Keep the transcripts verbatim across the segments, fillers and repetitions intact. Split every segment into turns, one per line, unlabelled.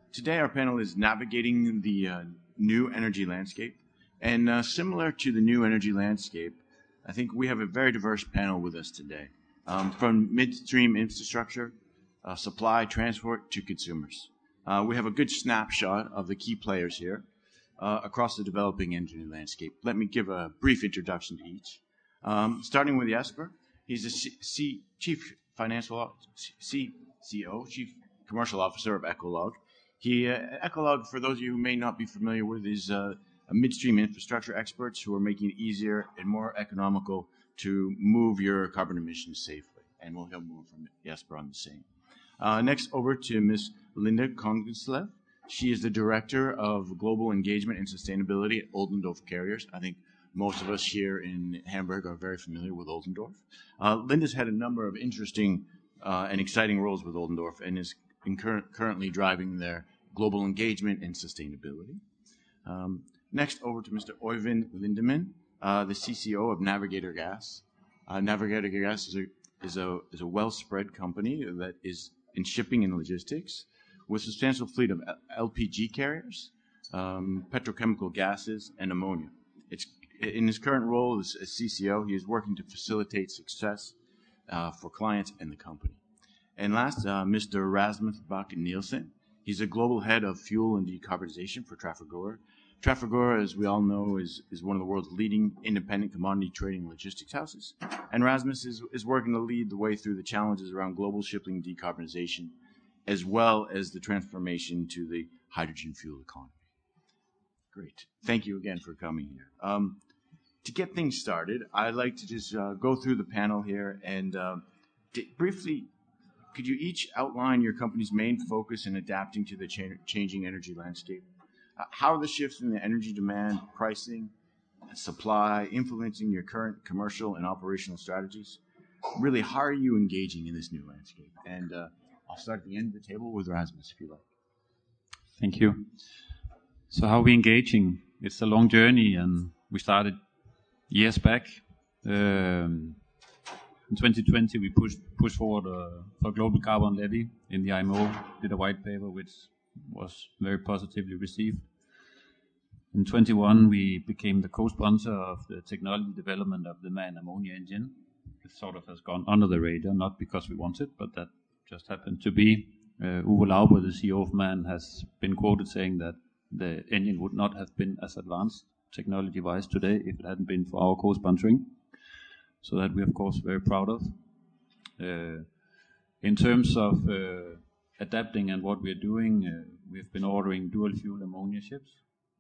today our panel is navigating the uh, new energy landscape. And uh, similar to the new energy landscape, I think we have a very diverse panel with us today, um, from midstream infrastructure, uh, supply, transport, to consumers. Uh, we have a good snapshot of the key players here uh, across the developing energy landscape. Let me give a brief introduction to each. Um, starting with Jesper, he's the C- C- Chief Financial C- CEO, Chief Commercial Officer of Ecolog. He, uh, Ecolog, for those of you who may not be familiar with, is uh, a midstream infrastructure experts who are making it easier and more economical to move your carbon emissions safely. And we'll hear more from Jesper on the same. Uh, next, over to Miz Linda Kongenslev. She is the Director of Global Engagement and Sustainability at Oldendorf Carriers. I think most of us here in Hamburg are very familiar with Oldendorf. Uh, Linda's had a number of interesting uh, and exciting roles with Oldendorf and is cur- currently driving their global engagement and sustainability. Um, next, over to Mister Oyvind Lindemann, uh, the C C O of Navigator Gas. Uh, Navigator Gas is a, is a, is a well-spread company that is in shipping and logistics with a substantial fleet of L P G carriers, um, petrochemical gases, and ammonia. It's, in his current role as, as C C O, he is working to facilitate success uh, for clients and the company. And last, uh, Mister Rasmus Bach Nielsen. He's a global head of fuel and decarbonization for Trafigura. Trafigura, as we all know, is, is one of the world's leading independent commodity trading logistics houses. And Rasmus is, is working to lead the way through the challenges around global shipping decarbonization, as well as the transformation to the hydrogen fuel economy. Great. Thank you again for coming here. Um, to get things started, I'd like to just uh, go through the panel here and uh, d- briefly, could you each outline your company's main focus in adapting to the cha- changing energy landscape? Uh, how are the shifts in the energy demand, pricing, and supply influencing your current commercial and operational strategies? Really, how are you engaging in this new landscape? And uh, I'll start at the end of the table with Rasmus, if you like.
Thank you. So how are we engaging? It's a long journey, and we started years back. Um, in twenty twenty, we pushed pushed forward uh, for global carbon levy in the I M O, did a white paper which was very positively received. In twenty-one, we became the co-sponsor of the technology development of the MAN ammonia engine. It sort of has gone under the radar, not because we wanted, but that just happened to be. Uh, Uwe Lauber, the C E O of MAN, has been quoted saying that the engine would not have been as advanced technology-wise today if it hadn't been for our co-sponsoring. So that we're, of course, very proud of. Uh, in terms of uh, adapting and what we're doing, uh, we've been ordering dual-fuel ammonia ships,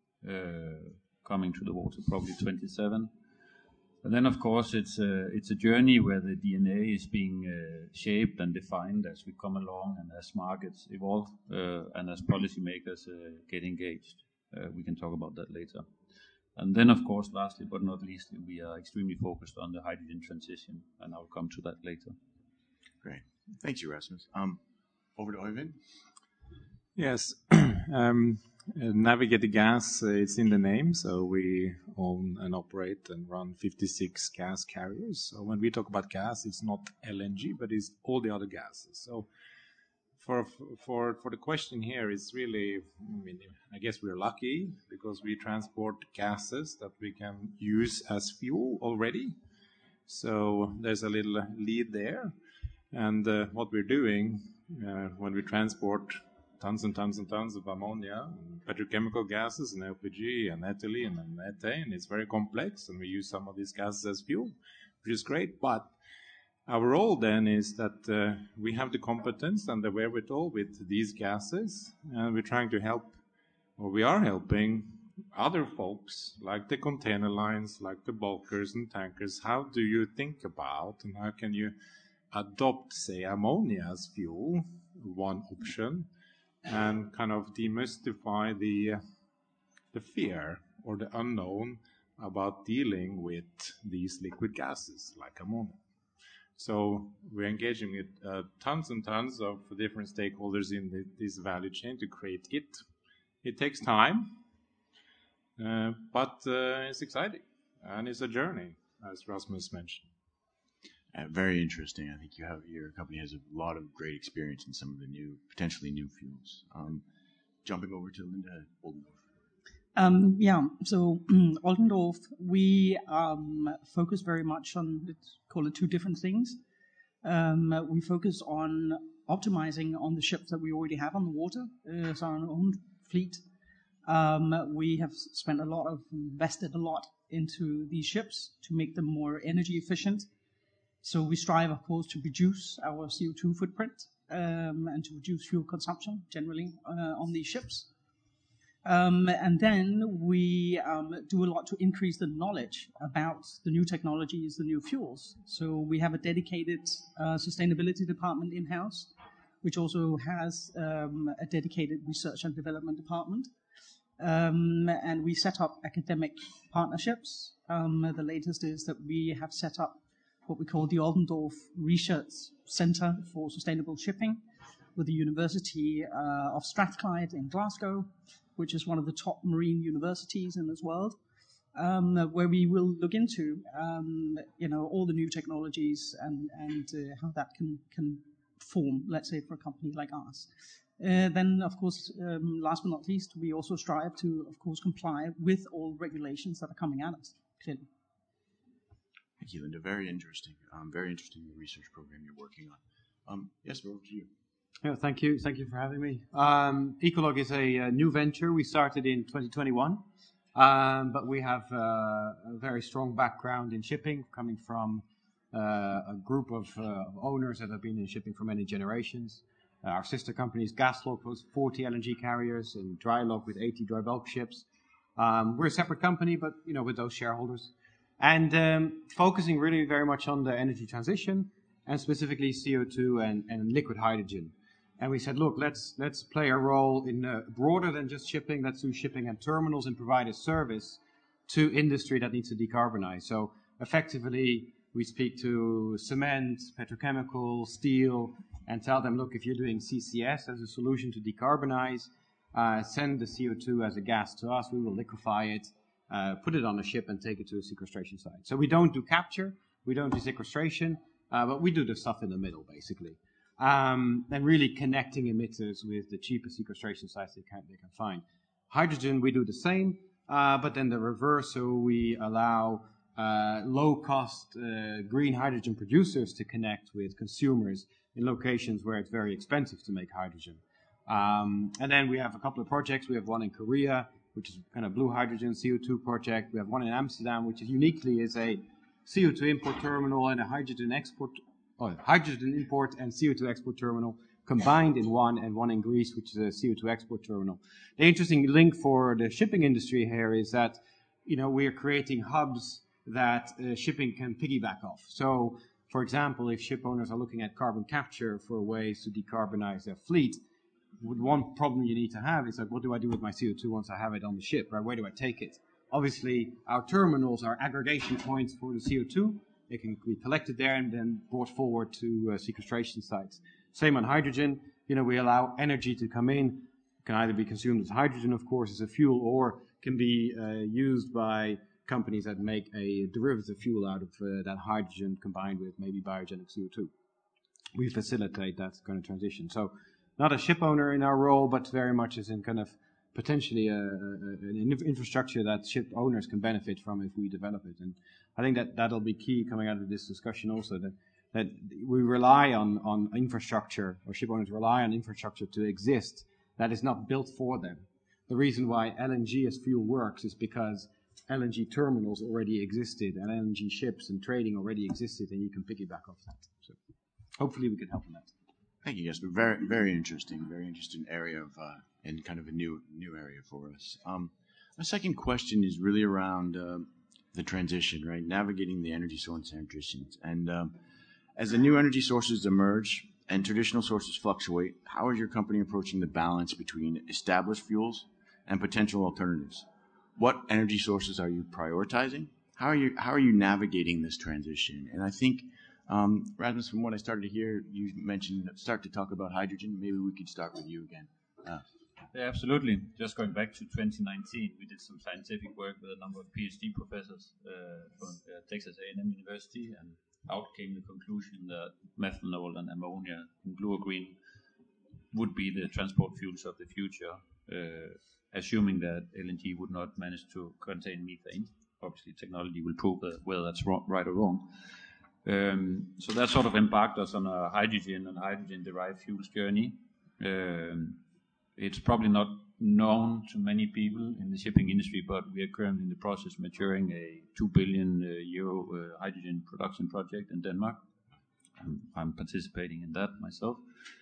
uh, coming to the water probably twenty-seven. And then, of course, it's a, it's a journey where the D N A is being uh, shaped and defined as we come along and as markets evolve uh, and as policymakers uh, get engaged. Uh, we can talk about that later. And then, of course, lastly but not least, we are extremely focused on the hydrogen transition, and I'll come to that later.
Great. Thank you, Rasmus. Um, over to Oyvind.
Yes. um, Navigator Gas, uh, it's in the name, so we own and operate and run fifty-six gas carriers. So when we talk about gas, it's not L N G, but it's all the other gases. So for for for the question here, it's really, I mean, I guess we're lucky because we transport gases that we can use as fuel already. So there's a little lead there. And uh, what we're doing uh, when we transport tons and tons and tons of ammonia, and petrochemical gases, and L P G, and ethylene, and methane, it's very complex, and we use some of these gases as fuel, which is great. But our role then is that uh, we have the competence and the wherewithal with these gases, and we're trying to help, or we are helping other folks, like the container lines, like the bulkers and tankers. How do you think about, and how can you adopt, say, ammonia as fuel, one option, and kind of demystify the uh, the fear or the unknown about dealing with these liquid gases like ammonia. So we're engaging with uh, tons and tons of different stakeholders in the, this value chain to create it. It takes time, uh, but uh, it's exciting, and it's a journey, as Rasmus mentioned.
Uh, very interesting. I think you have your company has a lot of great experience in some of the new, potentially new fuels. Um, jumping over to Linda Oldendorf.
Um, yeah, so Oldendorf, we um, focus very much on, let's call it two different things. Um, we focus on optimizing on the ships that we already have on the water, uh, so our own fleet. Um, we have spent a lot of, invested a lot into these ships to make them more energy efficient. So we strive, of course, to reduce our C O two footprint um, and to reduce fuel consumption generally uh, on these ships. Um, and then we um, do a lot to increase the knowledge about the new technologies, the new fuels. So we have a dedicated uh, sustainability department in-house, which also has um, a dedicated research and development department. Um, and we set up academic partnerships. Um, the latest is that we have set up what we call the Oldendorf Research Center for Sustainable Shipping with the University uh, of Strathclyde in Glasgow, which is one of the top marine universities in this world, um, where we will look into, um, you know, all the new technologies and, and uh, how that can, can form, let's say, for a company like ours. Uh, then, of course, um, last but not least, we also strive to, of course, comply with all regulations that are coming at us, clearly.
Thank you, Linda. Very interesting. Um, very interesting the research program you're working on. Um, yes, over to you.
Yeah, thank you. Thank you for having me. Um, Ecolog is a, a new venture. We started in twenty twenty-one, um, but we have uh, a very strong background in shipping, coming from uh, a group of, uh, of owners that have been in shipping for many generations. Uh, our sister company is Gaslog with forty L N G carriers and Drylog with eighty dry bulk ships. Um, we're a separate company, but you know, with those shareholders, and um, focusing really very much on the energy transition and specifically C O two and, and liquid hydrogen. And we said, look, let's let's play a role in uh, broader than just shipping. Let's do shipping and terminals and provide a service to industry that needs to decarbonize. So effectively, we speak to cement, petrochemical, steel, and tell them, look, if you're doing C C S as a solution to decarbonize, uh, send the C O two as a gas to us. We will liquefy it, uh, put it on a ship, and take it to a sequestration site. So we don't do capture, we don't do sequestration, uh, but we do the stuff in the middle, basically. Um, and really connecting emitters with the cheapest sequestration sites they can, they can find. Hydrogen, we do the same, uh, but then the reverse, so we allow uh, low-cost uh, green hydrogen producers to connect with consumers in locations where it's very expensive to make hydrogen. Um, and then we have a couple of projects. We have one in Korea, which is kind of blue hydrogen C O two project. We have one in Amsterdam, which is uniquely is a C O two import terminal and a hydrogen export Oh, hydrogen import and C O two export terminal combined in one, and one in Greece, which is a C O two export terminal. The interesting link for the shipping industry here is that, you know, we are creating hubs that uh, shipping can piggyback off. So, for example, if ship owners are looking at carbon capture for ways to decarbonize their fleet, one problem you need to have is like, what do I do with my C O two once I have it on the ship, right? Where do I take it? Obviously, our terminals are aggregation points for the C O two. It can be collected there and then brought forward to uh, sequestration sites. Same on hydrogen. You know, we allow energy to come in. It can either be consumed as hydrogen, of course, as a fuel, or can be uh, used by companies that make a derivative fuel out of uh, that hydrogen combined with maybe biogenic C O two. We facilitate that kind of transition. So not a ship owner in our role, but very much as in kind of potentially a, a, an infrastructure that ship owners can benefit from if we develop it. And I think that that'll be key coming out of this discussion also, that, that we rely on, on infrastructure, or ship owners rely on infrastructure to exist that is not built for them. The reason why L N G as fuel works is because L N G terminals already existed, and L N G ships and trading already existed, and you can piggyback off that. So hopefully we can help in that.
Thank you, Jesper. Very, very interesting. Very interesting area of, uh, and kind of a new, new area for us. Um, my second question is really around uh, the transition, right? Navigating the energy source transitions. And um, as the new energy sources emerge and traditional sources fluctuate, how is your company approaching the balance between established fuels and potential alternatives? What energy sources are you prioritizing? How are you, how are you navigating this transition? And I think Um, Rasmus, from what I started to hear, you mentioned start to talk about hydrogen. Maybe we could start with you again. Uh,
yeah, absolutely. Just going back to twenty nineteen, we did some scientific work with a number of PhD professors uh, from uh, Texas A and M University, and out came the conclusion that methanol and ammonia in blue or green would be the transport fuels of the future. uh, assuming that L N G would not manage to contain methane. Obviously, technology will prove that, whether that's wrong, right or wrong. Um, so that sort of embarked us on a hydrogen and hydrogen-derived fuels journey. Um, it's probably not known to many people in the shipping industry, but we are currently in the process of maturing a two billion uh, euro uh, hydrogen production project in Denmark. I'm, I'm participating in that myself.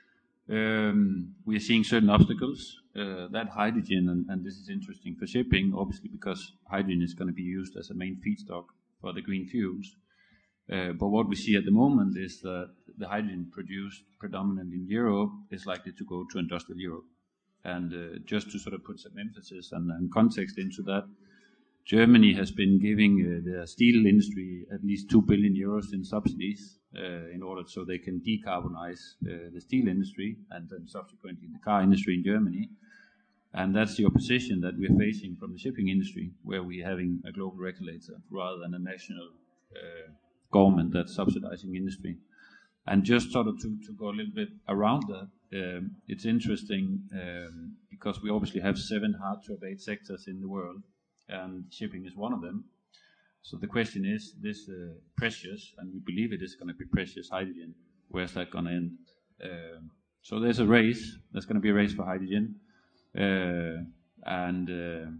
Um, we are seeing certain obstacles. Uh, that hydrogen, and, and this is interesting for shipping, obviously because hydrogen is going to be used as a main feedstock for the green fuels. Uh, but what we see at the moment is that the hydrogen produced predominantly in Europe is likely to go to industrial Europe. And uh, just to sort of put some emphasis and, and context into that, Germany has been giving uh, the steel industry at least two billion euros in subsidies uh, in order so they can decarbonize uh, the steel industry and then subsequently the car industry in Germany. And that's the opposition that we're facing from the shipping industry, where we're having a global regulator rather than a national uh, government that's subsidizing industry. And just sort of to, to go a little bit around that, um, it's interesting um, because we obviously have seven hard-to-abate sectors in the world, and shipping is one of them. So the question is, this uh, precious, and we believe it is going to be precious hydrogen, where's that going to end? Um, so there's a race, there's going to be a race for hydrogen, uh, and uh,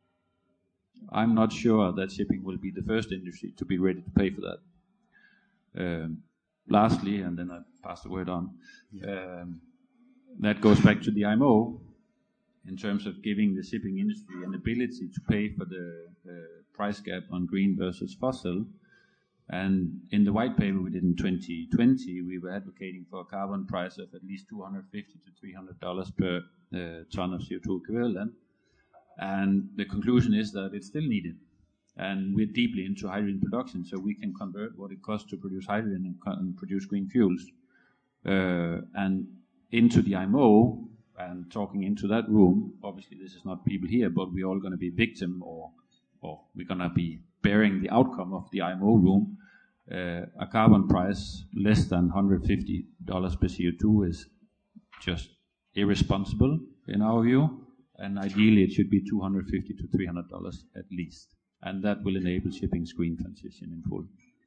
I'm not sure that shipping will be the first industry to be ready to pay for that. Um, lastly, and then I pass the word on, um, that goes back to the I M O in terms of giving the shipping industry an ability to pay for the uh, price gap on green versus fossil. And in the white paper we did in twenty twenty, we were advocating for a carbon price of at least two hundred fifty to three hundred dollars per uh, ton of C O two equivalent. And the conclusion is that it's still needed. And we're deeply into hydrogen production, so we can convert what it costs to produce hydrogen and, co- and produce green fuels. Uh, and into the I M O, and talking into that room, obviously this is not people here, but we're all going to be victim, or, or we're going to be bearing the outcome of the I M O room. Uh, a carbon price less than one hundred fifty dollars per C O two is just irresponsible in our view, and ideally it should be two hundred fifty to three hundred dollars at least. And that will enable shipping's green transition in full.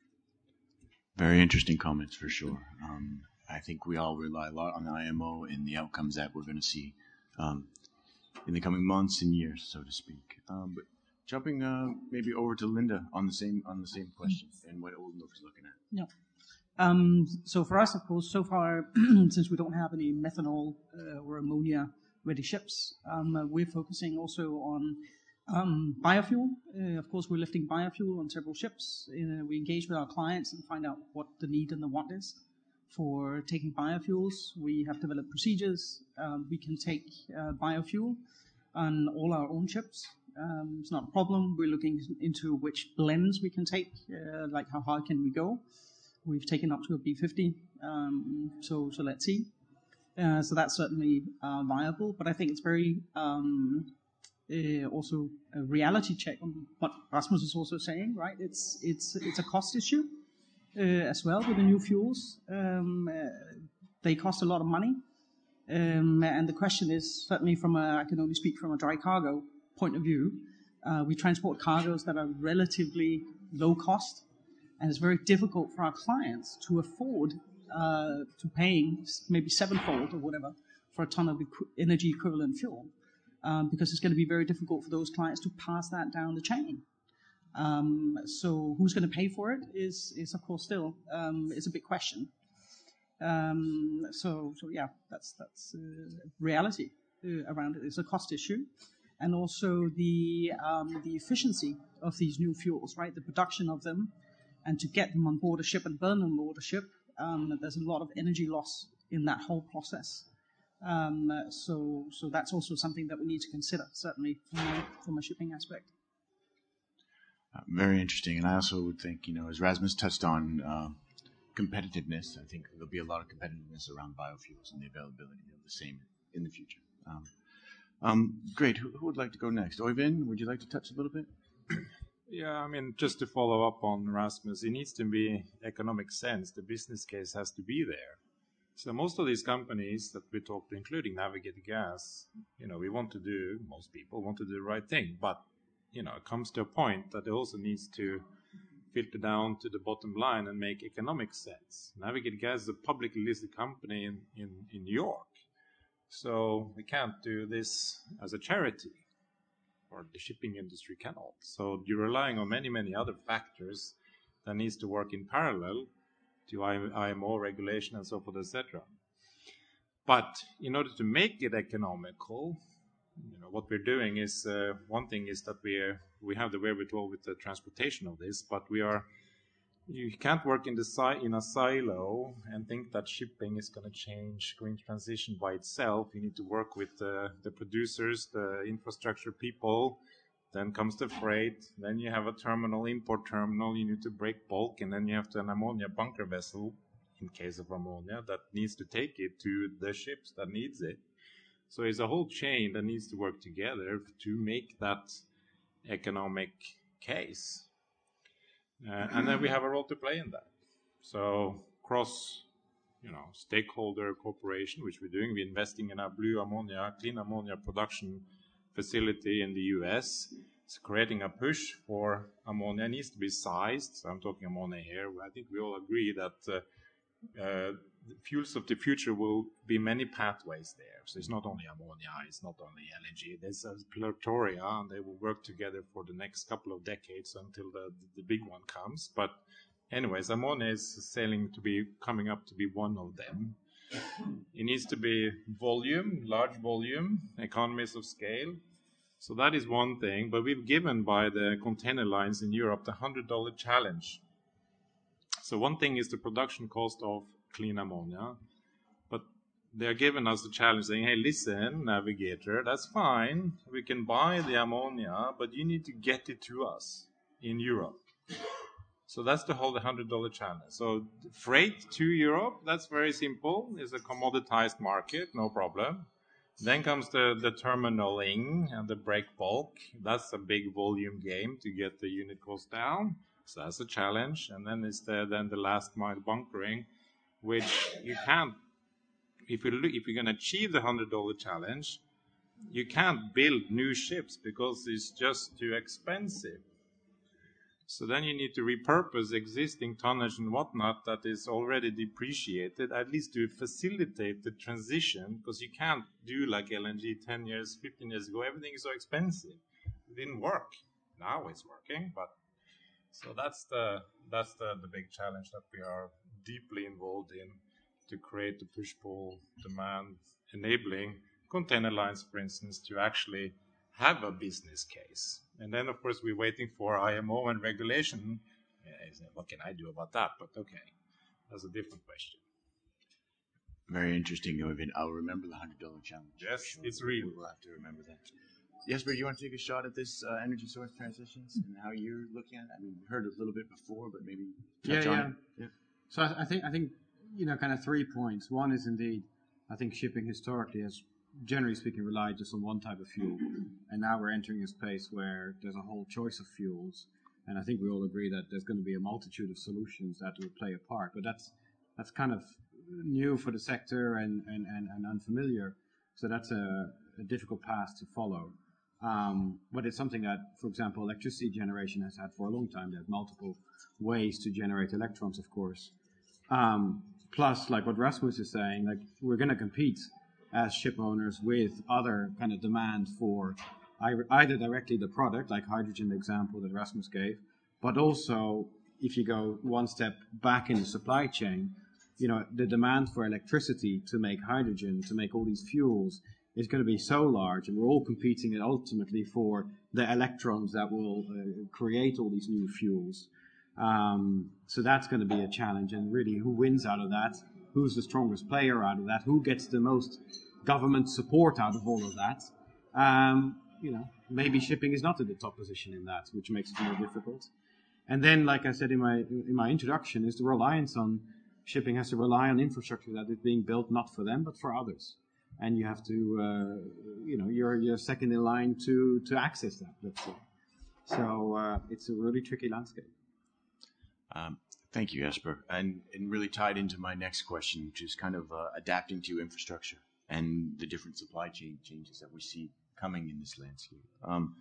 Very interesting comments for sure. Um, I think we all rely a lot on the I M O and the outcomes that we're going to see um, in the coming months and years, so to speak. Um, but jumping uh, maybe over to Linda on the same on the same question and what Oldenburg is looking at.
Yeah. Um, so for us, of course, so far, since we don't have any methanol uh, or ammonia-ready ships, um, uh, we're focusing also on Um, biofuel. Uh, of course, we're lifting biofuel on several ships. Uh, we engage with our clients and find out what the need and the want is for taking biofuels. We have developed procedures. Um, we can take uh, biofuel on all our own ships. Um, it's not a problem. We're looking into which blends we can take, uh, like how high can we go. We've taken up to a B fifty, um, so so let's see. Uh, so that's certainly uh, viable, but I think it's very um, Uh, also a reality check on what Rasmus is also saying, right? It's it's it's a cost issue uh, as well with the new fuels. Um, uh, they cost a lot of money, um, and the question is certainly from a I can only speak from a dry cargo point of view. Uh, we transport cargoes that are relatively low cost, and it's very difficult for our clients to afford uh, to paying maybe sevenfold or whatever for a ton of equ- energy equivalent fuel. Um, because it's going to be very difficult for those clients to pass that down the chain. Um, so who's going to pay for it is, is of course, still um, is a big question. Um, so, so yeah, that's that's uh, reality uh, around it. It's a cost issue, and also the um, the efficiency of these new fuels, right? The production of them, and to get them on board a ship and burn them on board a ship. Um, there's a lot of energy loss in that whole process. Um, so, so that's also something that we need to consider, certainly from a, from a shipping aspect.
Uh, very interesting, and I also would think, you know, as Rasmus touched on uh, competitiveness, I think there'll be a lot of competitiveness around biofuels and the availability of the same in the future. Um, um, great. Who, who would like to go next? Oyvind, would you like to touch a little bit?
Yeah, I mean, just to follow up on Rasmus, it needs to be economic sense. The business case has to be there. So most of these companies that we talked to, including Navigator Gas, you know, we want to do, most people want to do the right thing, but, you know, it comes to a point that it also needs to filter down to the bottom line and make economic sense. Navigator Gas is a publicly listed company in, in, in New York, so we can't do this as a charity, or the shipping industry cannot. So you're relying on many, many other factors that needs to work in parallel to I M O regulation and so forth, et cetera. But in order to make it economical, you know, what we're doing is, uh, one thing is that we are, we have the wherewithal with the transportation of this, but we are, you can't work in the si in a silo and think that shipping is going to change, green transition by itself. You need to work with uh, the producers, the infrastructure people. Then comes the freight. Then you have a terminal, import terminal. You need to break bulk, and then you have to an ammonia bunker vessel, in case of ammonia, that needs to take it to the ships that needs it. So it's a whole chain that needs to work together to make that economic case. Uh, and then we have a role to play in that. So cross, you know, stakeholder cooperation, which we're doing. We're investing in a blue ammonia, clean ammonia production facility in the U S. It's creating a push for ammonia. It needs to be sized. So I'm talking ammonia here. I think we all agree that uh, uh, the fuels of the future will be many pathways there. So it's not only ammonia, it's not only L N G. There's a plethora, and they will work together for the next couple of decades until the, the big one comes. But anyways, ammonia is sailing to be coming up to be one of them. It needs to be volume, large volume, economies of scale. So that is one thing. But we've given by the container lines in Europe the one hundred dollar challenge. So one thing is the production cost of clean ammonia. But they're giving us the challenge saying, hey, listen, Navigator, that's fine. We can buy the ammonia, but you need to get it to us in Europe. So that's the whole one hundred dollar challenge. So freight to Europe, that's very simple. It's a commoditized market, no problem. Then comes the, the terminaling and the break bulk. That's a big volume game to get the unit cost down. So that's a challenge. And then it's the, then the last mile bunkering, which you can't, if, you look, if you're going to achieve the one hundred dollar challenge, you can't build new ships because it's just too expensive. So then you need to repurpose existing tonnage and whatnot that is already depreciated, at least to facilitate the transition, because you can't do like L N G ten years, fifteen years ago. Everything is so expensive. It didn't work. Now it's working, but so that's the that's the, the big challenge that we are deeply involved in, to create the push-pull demand, enabling container lines, for instance, to actually have a business case. And then, of course, we're waiting for I M O and regulation. What can I do about that? But okay, that's a different question.
Very interesting, Øyvind. I'll remember the one hundred dollar challenge.
Yes,
sure.
it's real.
We'll have to remember that. Jesper, you want to take a shot at this uh, energy source transitions and how you're looking at it? I mean, we heard a little bit before, but maybe touch
yeah,
on
yeah.
it. Yeah.
So I, I think I think you know, kind of three points. One is indeed, I think shipping historically has, generally speaking, relied just on one type of fuel, and now we're entering a space where there's a whole choice of fuels, and I think we all agree that there's going to be a multitude of solutions that will play a part. But that's that's kind of new for the sector and and, and, and unfamiliar, so that's a, a difficult path to follow. Um, but it's something that, for example, electricity generation has had for a long time. They have multiple ways to generate electrons, of course. Um, plus, like what Rasmus is saying, like we're going to compete as ship owners with other kind of demand for either directly the product, like hydrogen, the example that Rasmus gave, but also if you go one step back in the supply chain, you know, the demand for electricity to make hydrogen, to make all these fuels, is going to be so large, and we're all competing ultimately for the electrons that will uh, create all these new fuels. Um, so that's going to be a challenge, and really who wins out of that, who's the strongest player out of that, who gets the most government support out of all of that. Um, you know, maybe shipping is not in the top position in that, which makes it more difficult. And then, like I said in my in my introduction, is the reliance on shipping has to rely on infrastructure that is being built not for them but for others, and you have to, uh, you know, you're you're second in line to to access that. Let's say. So uh, it's a really tricky landscape.
Um, Thank you, Jesper. And, and really tied into my next question, which is kind of uh, adapting to infrastructure and the different supply chain changes that we see coming in this landscape. Um,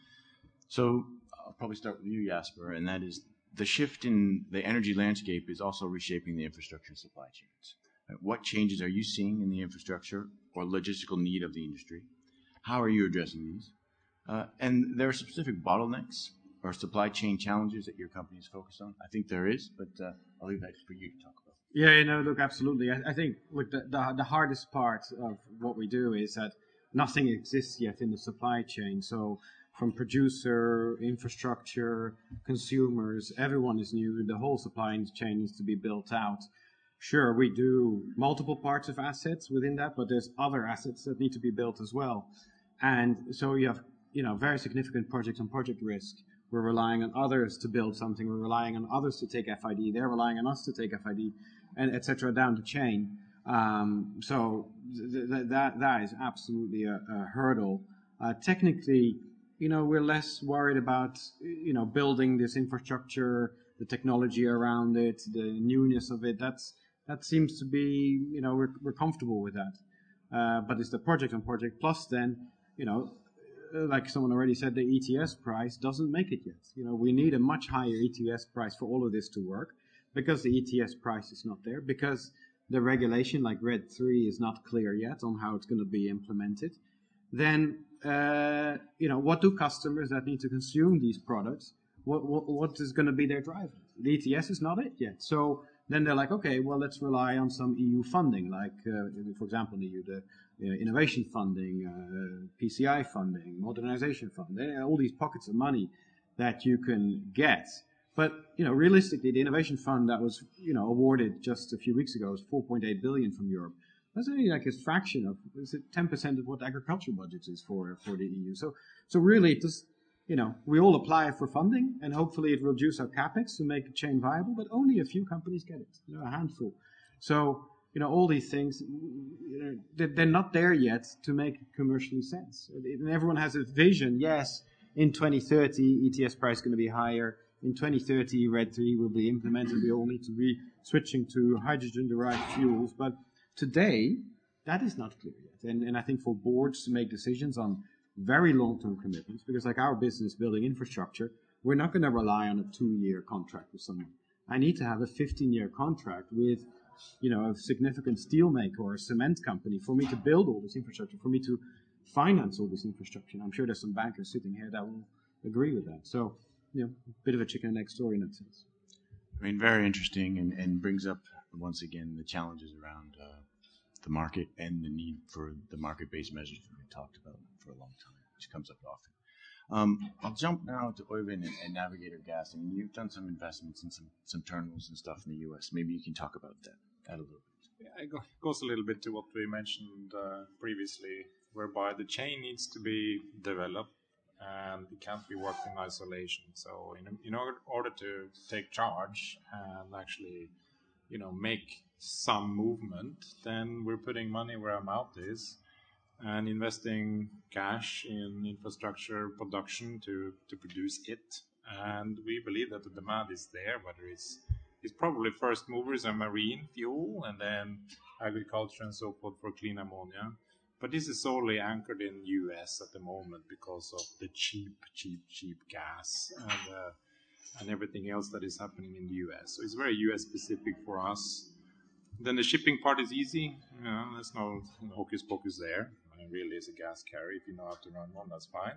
so I'll probably start with you, Jesper, and that is the shift in the energy landscape is also reshaping the infrastructure and supply chains. Uh, What changes are you seeing in the infrastructure or logistical need of the industry? How are you addressing these? Uh, and there are specific bottlenecks or supply chain challenges that your company is focused on? I think there is, but uh, I'll leave that for you to talk about.
Yeah, you know, look, absolutely. I, I think, look, the, the the hardest part of what we do is that nothing exists yet in the supply chain. So from producer, infrastructure, consumers, everyone is new. The whole supply chain needs to be built out. Sure, we do multiple parts of assets within that, but there's other assets that need to be built as well. And so you have, you know, very significant project on project risk. We're relying on others to build something. We're relying on others to take F I D. They're relying on us to take F I D, and et cetera down the chain. Um, so th- th- that that is absolutely a, a hurdle. Uh, technically, you know, we're less worried about, you know, building this infrastructure, the technology around it, the newness of it. That's that seems to be, you know, we're we're comfortable with that. Uh, but it's the project on project plus then, you know, like someone already said, the E T S price doesn't make it yet. You know, we need a much higher E T S price for all of this to work, because the E T S price is not there, because the regulation like RED three is not clear yet on how it's going to be implemented. Then, uh, you know, what do customers that need to consume these products, what what, what is going to be their driver? The E T S is not it yet. So then they're like, okay, well, let's rely on some E U funding, like, uh, for example, the E U, the uh, innovation funding, uh, P C I funding, modernization funding, all these pockets of money that you can get. But, you know, realistically, the innovation fund that was, you know, awarded just a few weeks ago was four point eight billion from Europe. That's only like a fraction of, is it ten percent of what agriculture budget is for for the E U. So, so really, it just, you know, we all apply for funding, and hopefully it will reduce our capex to make the chain viable, but only a few companies get it, you know, a handful. So, you know, all these things, you know, they're, they're not there yet to make commercially sense. And everyone has a vision. Yes, in twenty thirty, E T S price is going to be higher. In twenty thirty, RED three will be implemented. We all need to be switching to hydrogen-derived fuels. But today, that is not clear yet. And, and I think for boards to make decisions on very long-term commitments, because like our business building infrastructure, we're not going to rely on a two-year contract with someone. I need to have a fifteen-year contract with, you know, a significant steel maker or a cement company for me to build all this infrastructure, for me to finance all this infrastructure. And I'm sure there's some bankers sitting here that will agree with that. So, you know, a bit of a chicken and egg story in that sense.
I mean, very interesting, and, and brings up, once again, the challenges around uh, the market and the need for the market-based measures that we've talked about for a long time, which comes up often. Um, I'll jump now to Øyvind and, and Navigator Gas. I mean, you've done some investments in some, some terminals and stuff in the U S. Maybe you can talk about that, that a little bit.
Yeah, it go- goes a little bit to what we mentioned uh, previously, whereby the chain needs to be developed and it can't be worked in isolation. So in, in order, order to take charge and actually, you know, make some movement, then we're putting money where our mouth is and investing cash in infrastructure production to, to produce it. And we believe that the demand is there, whether it's, it's probably first movers and marine fuel, and then agriculture and so forth for clean ammonia. But this is solely anchored in U S at the moment because of the cheap, cheap, cheap gas and, uh, and everything else that is happening in the U S. So it's very U S specific for us. Then the shipping part is easy. You know, there's no hocus pocus there. It really is a gas carrier. If you know how to run one, that's fine.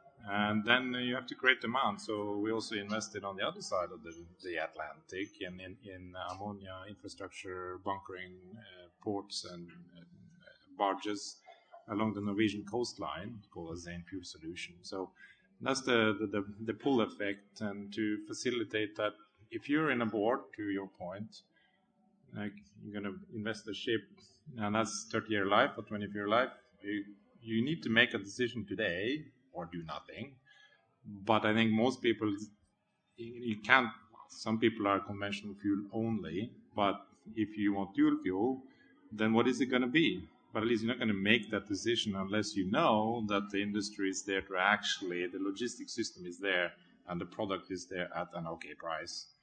And then you have to create demand. So we also invested on the other side of the, the Atlantic in, in, in ammonia infrastructure, bunkering, uh, ports and uh, barges along the Norwegian coastline, called a Zane Fuel Solution. So that's the, the, the, the pull effect. And to facilitate that, if you're in a board, to your point, like you're going to invest a ship, and that's thirty-year life or twenty-year life, you, you need to make a decision today or do nothing. But I think most people, you can't, some people are conventional fuel only, but if you want dual fuel, then what is it going to be? But at least you're not going to make that decision unless you know that the industry is there to actually, the logistics system is there and the product is there at an okay price.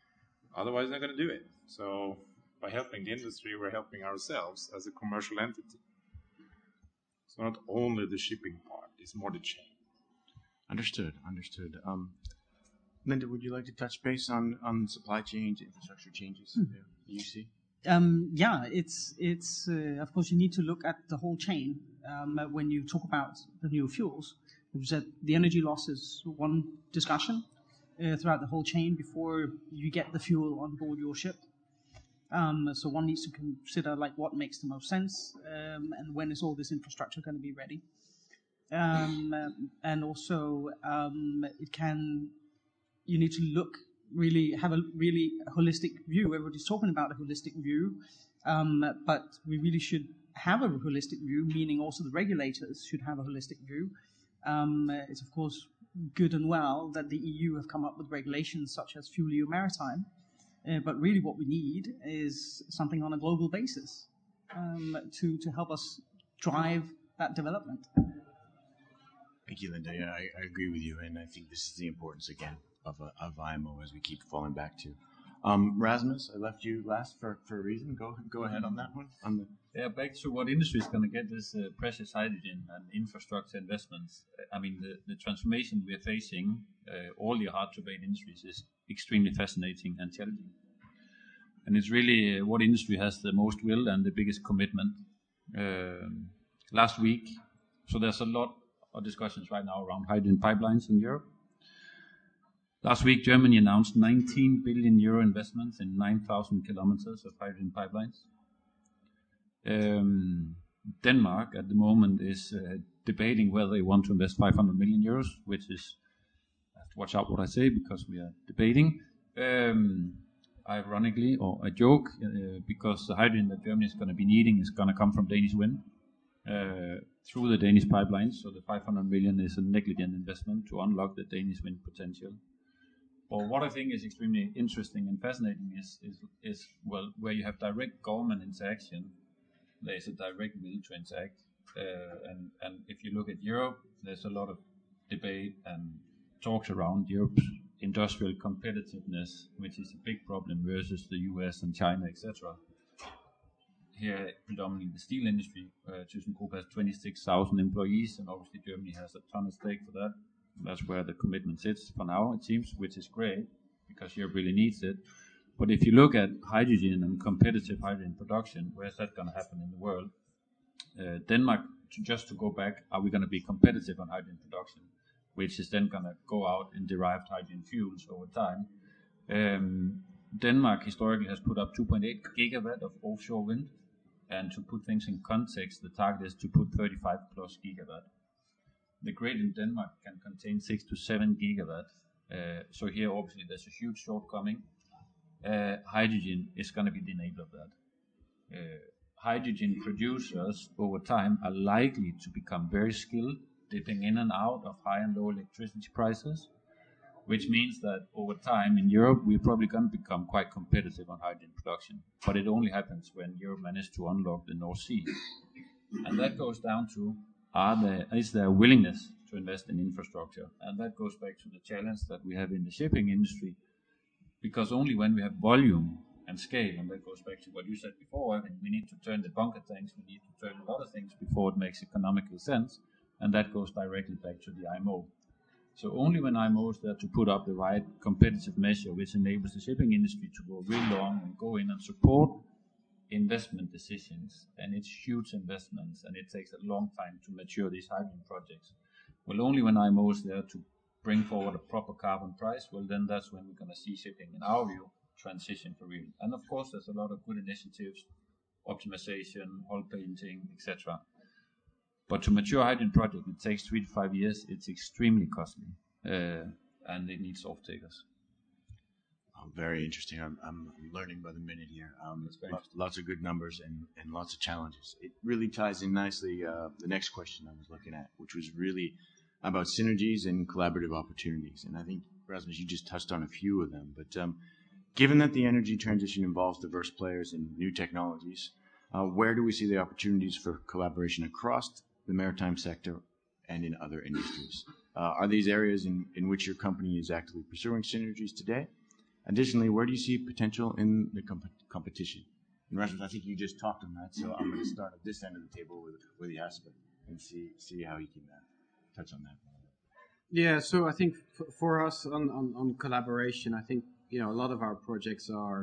Otherwise, they're going to do it. So by helping the industry, we're helping ourselves as a commercial entity. So not only the shipping part, it's more the chain.
Understood. Understood. Um, Linda, would you like to touch base on, on supply chains, infrastructure changes hmm. that you see?
Um, yeah, it's it's uh, of course you need to look at the whole chain um, when you talk about the new fuels. That the energy loss is one discussion uh, throughout the whole chain before you get the fuel on board your ship. Um, so one needs to consider like what makes the most sense um, and when is all this infrastructure going to be ready. Um, and also um, it can you need to look. Really have a really holistic view. Everybody's talking about a holistic view, um, but we really should have a holistic view, meaning also the regulators should have a holistic view. Um, it's of course good and well that the E U have come up with regulations such as Fuel E U Maritime, uh, but really what we need is something on a global basis um, to, to help us drive that development.
Thank you, Linda. Yeah, I, I agree with you, and I think this is the importance again of, uh, of I M O as we keep falling back to. Um, Rasmus, I left you last for, for a reason. Go go ahead on that one. On the
yeah, back to what industry is going to get this uh, precious hydrogen and infrastructure investments. I mean, the, the transformation we're facing, uh, all the hard-to-abate industries, is extremely fascinating and challenging. And it's really uh, what industry has the most will and the biggest commitment. Um, last week, so there's a lot of discussions right now around hydrogen pipelines in Europe. Last week, Germany announced nineteen billion euro investments in nine thousand kilometers of hydrogen pipelines. Um, Denmark, at the moment, is uh, debating whether they want to invest five hundred million euros, which is, I have to watch out what I say because we are debating. Um, ironically, or a joke, uh, because the hydrogen that Germany is going to be needing is going to come from Danish wind uh, through the Danish pipelines. So the five hundred million is a negligent investment to unlock the Danish wind potential. Well, what I think is extremely interesting and fascinating is, is, is well, where you have direct government interaction, there is a direct will to interact. Uh, and, and if you look at Europe, there's a lot of debate and talks around Europe's industrial competitiveness, which is a big problem versus the U S and China, et cetera. Here, predominantly the steel industry, uh, ThyssenKrupp has twenty-six thousand employees, and obviously Germany has a ton of stake for that. That's where the commitment sits for now, it seems, which is great because Europe really needs it. But if you look at hydrogen and competitive hydrogen production, where's that going to happen in the world? Uh, Denmark, to, just to go back, are we going to be competitive on hydrogen production, which is then going to go out in derived hydrogen fuels over time? Um, Denmark historically has put up two point eight gigawatt of offshore wind, and to put things in context, the target is to put thirty-five plus gigawatt. The grid in Denmark can contain six to seven gigawatt. Uh, so here, obviously, there's a huge shortcoming. Uh, hydrogen is going to be the enabler of that. Uh, hydrogen producers over time are likely to become very skilled, dipping in and out of high and low electricity prices, which means that over time in Europe, we're probably going to become quite competitive on hydrogen production. But it only happens when Europe manages to unlock the North Sea. And that goes down to Are there, is there a willingness to invest in infrastructure? And that goes back to the challenge that we have in the shipping industry, because only when we have volume and scale, and that goes back to what you said before, I mean, we need to turn the bunker tanks, we need to turn a lot of things before it makes economical sense, and that goes directly back to the I M O. So only when I M O is there to put up the right competitive measure, which enables the shipping industry to go really long and go in and support investment decisions, and it's huge investments, and it takes a long time to mature these hydrogen projects. Well, only when I M O is there to bring forward a proper carbon price, well, then that's when we're going to see shipping, in our view, transition for real. And of course, there's a lot of good initiatives, optimization, hull painting, et cetera. But to mature a hydrogen project, it takes three to five years. It's extremely costly, uh, and it needs off-takers.
Oh, very interesting. I'm, I'm learning by the minute here. Um, lots, lots of good numbers and, and lots of challenges. It really ties in nicely uh, the next question I was looking at, which was really about synergies and collaborative opportunities. And I think, Rasmus, you just touched on a few of them. But um, given that the energy transition involves diverse players and new technologies, uh, where do we see the opportunities for collaboration across the maritime sector and in other industries? Uh, are these areas in, in which your company is actively pursuing synergies today? Additionally, where do you see potential in the comp- competition? And Rasmus, I think you just talked on that, so I'm going to start at this end of the table with, with Jasper and see see how you can uh, touch on that.
Yeah, so I think f- for us on, on, on collaboration, I think, you know, a lot of our projects are,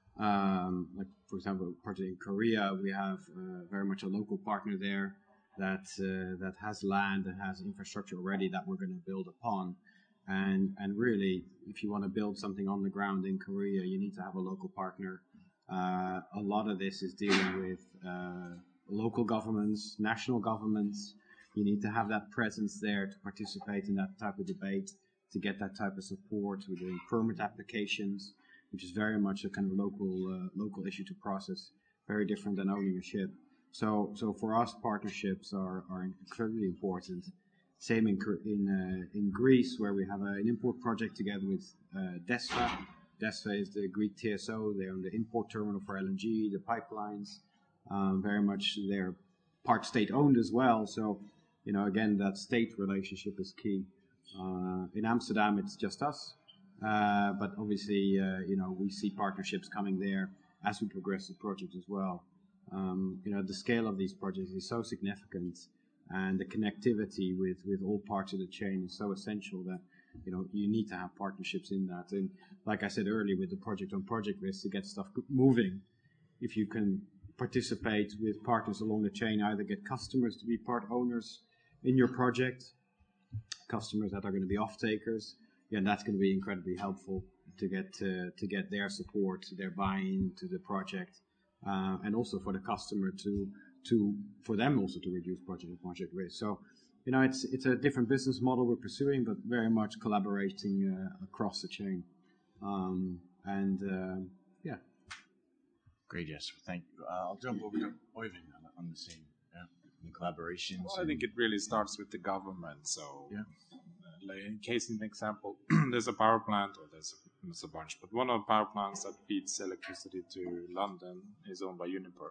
um, like, for example, a project in Korea, we have uh, very much a local partner there that uh, that has land and has infrastructure already that we're going to build upon. And and really, if you want to build something on the ground in Korea, you need to have a local partner. Uh, a lot of this is dealing with uh, local governments, national governments. You need to have that presence there to participate in that type of debate, to get that type of support. We're doing permit applications, which is very much a kind of local uh, local issue to process, very different than owning a ship. So so for us, partnerships are, are incredibly important. Same in in, uh, in Greece, where we have a, an import project together with uh, DESFA. DESFA is the Greek T S O. They're on the import terminal for L N G, the pipelines. Um, very much they're part state-owned as well. So, you know, again, that state relationship is key. Uh, in Amsterdam, it's just us. Uh, but obviously, uh, you know, we see partnerships coming there as we progress the project as well. Um, you know, the scale of these projects is so significant, and the connectivity with, with all parts of the chain is so essential that, you know, you need to have partnerships in that. And like I said earlier, with the project on project risk to get stuff moving, if you can participate with partners along the chain, either get customers to be part owners in your project, customers that are going to be off-takers, yeah, and that's going to be incredibly helpful to get to, to get their support, their buy-in to the project, uh, and also for the customer to to for them also to reduce project and project risk. So, you know, it's it's a different business model we're pursuing, but very much collaborating uh, across the chain. Um, and uh, yeah.
Great, Jesper. Thank you. Uh, I'll jump over to Oyvind on, on the same yeah, the collaborations.
Well, I think it really starts with the government. So,
yeah.
uh, like in case, an example, there's a power plant, or there's a, there's a bunch, but one of the power plants that feeds electricity to London is owned by Uniper.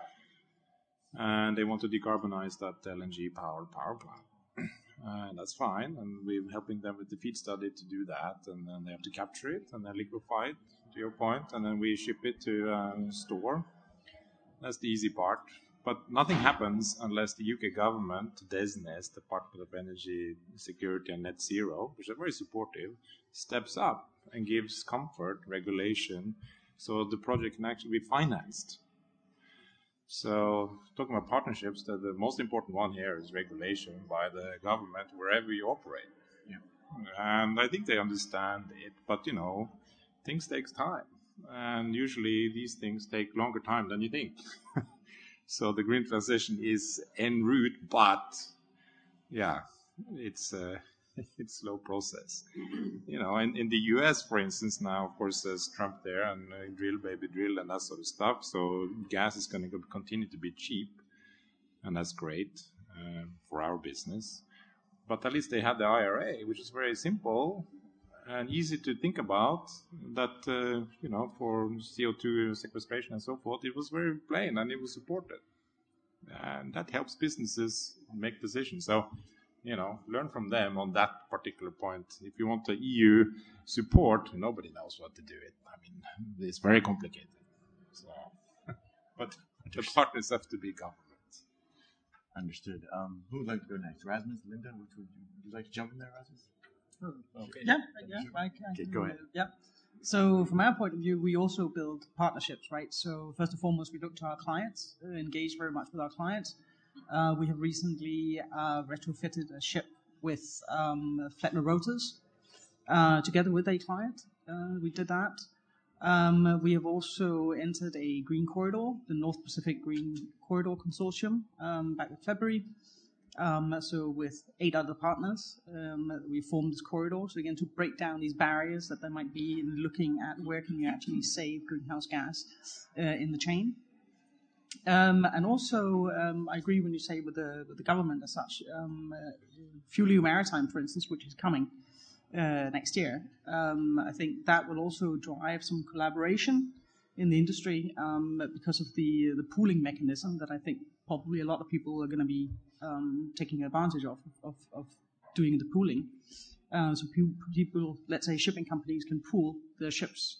And they want to decarbonize that L N G powered power plant. And that's fine, and we're helping them with the FEED study to do that, and then they have to capture it and then liquefy it, to your point, and then we ship it to a store. That's the easy part. But nothing happens unless the U K government, DESNZ, Department of Energy Security and Net Zero, which are very supportive, steps up and gives comfort, regulation, so the project can actually be financed. So, talking about partnerships, the, the most important one here is regulation by the government wherever you operate.
Yeah.
And I think they understand it, but, you know, things take time. And usually these things take longer time than you think. So the green transition is en route, but, yeah, it's a, it's a slow process. You know, in, in the U S, for instance, now, of course, there's Trump there, and uh, drill, baby, drill, and that sort of stuff. So gas is going to continue to be cheap, and that's great uh, for our business. But at least they had the I R A, which is very simple and easy to think about, that, uh, you know, for C O two sequestration and so forth, it was very plain, and it was supported. And that helps businesses make decisions. So, you know, learn from them on that particular point. If you want the E U support, nobody knows what to do it. I mean, it's very complicated. So, but the partners have to be government.
Understood. Um, who would like to go next? Rasmus, Linda, which would you, would you like to jump in there, Rasmus?
Okay. Yeah, yeah, I can.
Okay, go ahead.
Yeah. So from our point of view, we also build partnerships, right? So first and foremost, we look to our clients, uh, engage very much with our clients. Uh, we have recently uh, retrofitted a ship with um, Flettner rotors uh, together with a client. Uh, we did that. Um, we have also entered a green corridor, the North Pacific Green Corridor Consortium, um, back in February. Um, so with eight other partners, um, we formed this corridor. So again, to break down these barriers that there might be in looking at where can you actually save greenhouse gas uh, in the chain. Um, and also, um, I agree when you say with the with the government as such, um, uh, FuelEU Maritime, for instance, which is coming uh, next year. Um, I think that will also drive some collaboration in the industry um, because of the the pooling mechanism that I think probably a lot of people are going to be um, taking advantage of, of of doing the pooling. Uh, so people, people, let's say shipping companies, can pool their ships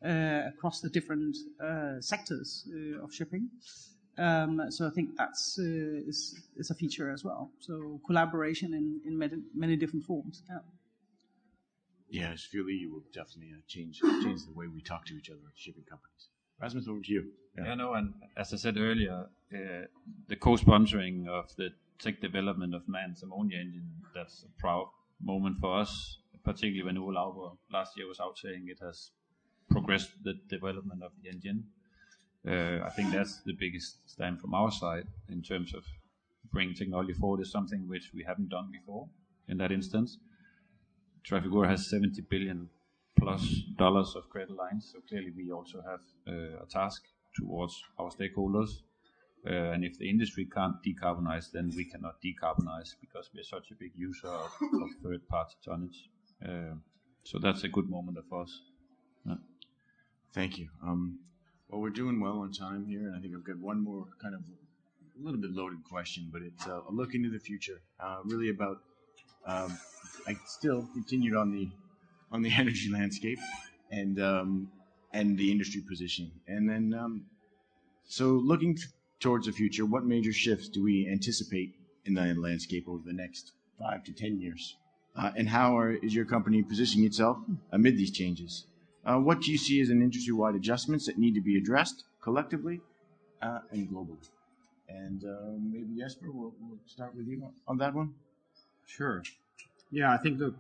uh, across the different uh, sectors uh, of shipping. Um, so I think that's uh, is, is a feature as well. So collaboration in, in many, many different forms. Yeah.
Yeah, I feel you will definitely uh, change change the way we talk to each other at shipping companies. Rasmus, over to you.
Yeah, yeah no, and as I said earlier, uh, the co-sponsoring of the tech development of Man's ammonia engine, that's a proud moment for us, particularly when Ole Lauber last year was out saying it has progressed the development of the engine. Uh, I think that's the biggest stand from our side in terms of bringing technology forward is something which we haven't done before in that instance. Trafigura has seventy billion plus dollars of credit lines, so clearly we also have uh, a task towards our stakeholders. Uh, and if the industry can't decarbonize, then we cannot decarbonize because we are such a big user of, of third-party tonnage. Uh, so that's a good moment of us. Yeah.
Thank you. Um, well, we're doing well on time here, and I think I've got one more kind of a little bit loaded question, but it's uh, a look into the future, uh, really about. Um, I still continued on the on the energy landscape and um, and the industry positioning, and then um, so looking t- towards the future, what major shifts do we anticipate in the landscape over the next five to ten years, uh, and how are, is your company positioning itself amid these changes? Uh, what do you see as an industry-wide adjustments that need to be addressed collectively uh, and globally? And uh, maybe Jesper, we'll, we'll start with you on that one.
Sure. Yeah, I think look,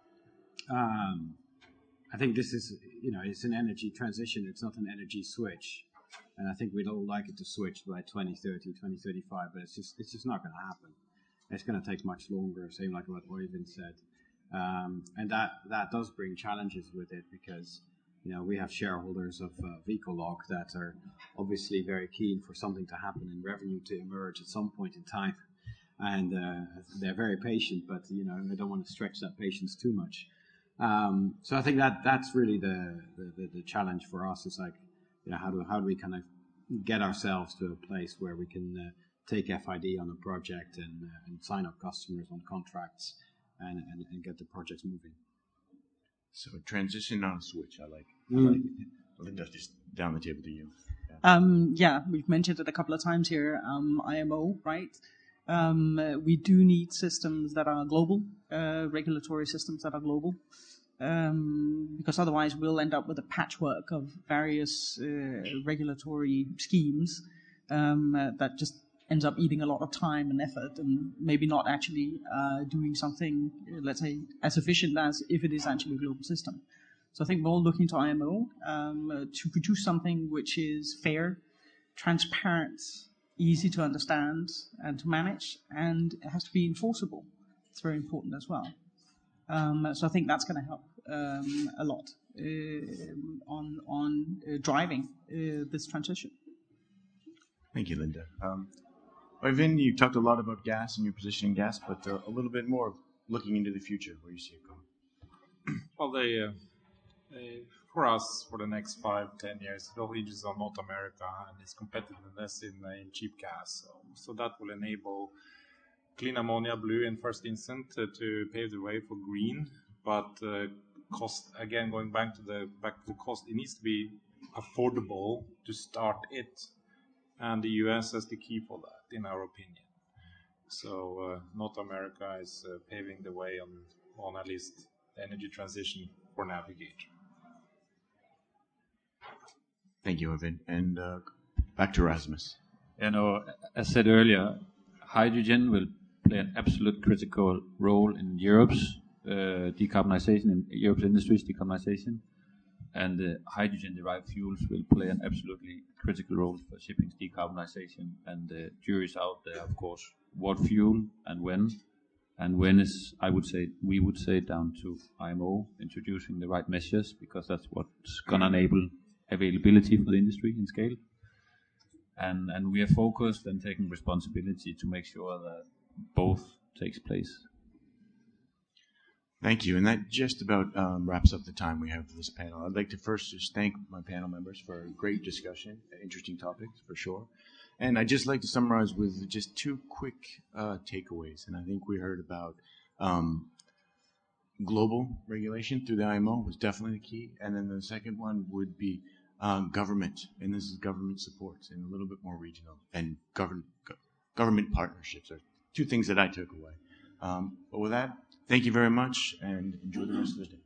um, I think this is, you know, it's an energy transition. It's not an energy switch. And I think we'd all like it to switch by twenty thirty, twenty thirty-five, but it's just, it's just not going to happen. It's going to take much longer, same like what Øyvind said. Um, and that, that does bring challenges with it because, you know, we have shareholders of uh, Ecolog that are obviously very keen for something to happen and revenue to emerge at some point in time. And uh, they're very patient, but you know I don't want to stretch that patience too much. Um, so I think that that's really the, the, the challenge for us. Is like, you know, how do how do we kind of get ourselves to a place where we can uh, take F I D on a project and, uh, and sign up customers on contracts and, and, and get the projects moving.
So transition on a switch, I like.
Mm.
I like it. Linda, just down the table to you.
Yeah, um, yeah we've mentioned it a couple of times here. Um, I M O, right? Um, uh, we do need systems that are global, uh, regulatory systems that are global, um, because otherwise we'll end up with a patchwork of various uh, regulatory schemes um, uh, that just ends up eating a lot of time and effort and maybe not actually uh, doing something, uh, let's say, as efficient as if it is actually a global system. So I think we're all looking to I M O um, uh, to produce something which is fair, transparent, easy to understand and to manage, and it has to be enforceable. It's very important as well. Um, so I think that's going to help um, a lot uh, on on uh, driving uh, this transition.
Thank you, Linda. Um, Øyvind, you talked a lot about gas and your position in gas, but uh, a little bit more looking into the future, where you see it going.
Well, they, uh, they, for us, for the next five, ten years, it all hinges on North America and its competitiveness in, uh, in cheap gas. So, so that will enable clean ammonia, blue in first instance, uh, to pave the way for green. But uh, cost, again, going back to the back to the cost, it needs to be affordable to start it. And the U S is the key for that, in our opinion. So uh, North America is uh, paving the way on, on at least the energy transition for Navigator.
Thank you, Øyvind. And uh, back to Rasmus.
You know, as said earlier, hydrogen will play an absolute critical role in Europe's uh, decarbonization, in Europe's industry's decarbonization. And uh, hydrogen-derived fuels will play an absolutely critical role for shipping's decarbonization. And the jury's out there, of course, what fuel and when. And when is, I would say, we would say down to I M O introducing the right measures, because that's what's going to enable availability for the industry in scale. And and we are focused and taking responsibility to make sure that both takes place.
Thank you. And that just about um, wraps up the time we have for this panel. I'd like to first just thank my panel members for a great discussion, interesting topics for sure. And I'd just like to summarize with just two quick uh, takeaways. And I think we heard about um, global regulation through the I M O was definitely the key. And then the second one would be um, government, and this is government support, and a little bit more regional, and government go- government partnerships are two things that I took away. Um, but with that, thank you very much, and enjoy the rest of the day.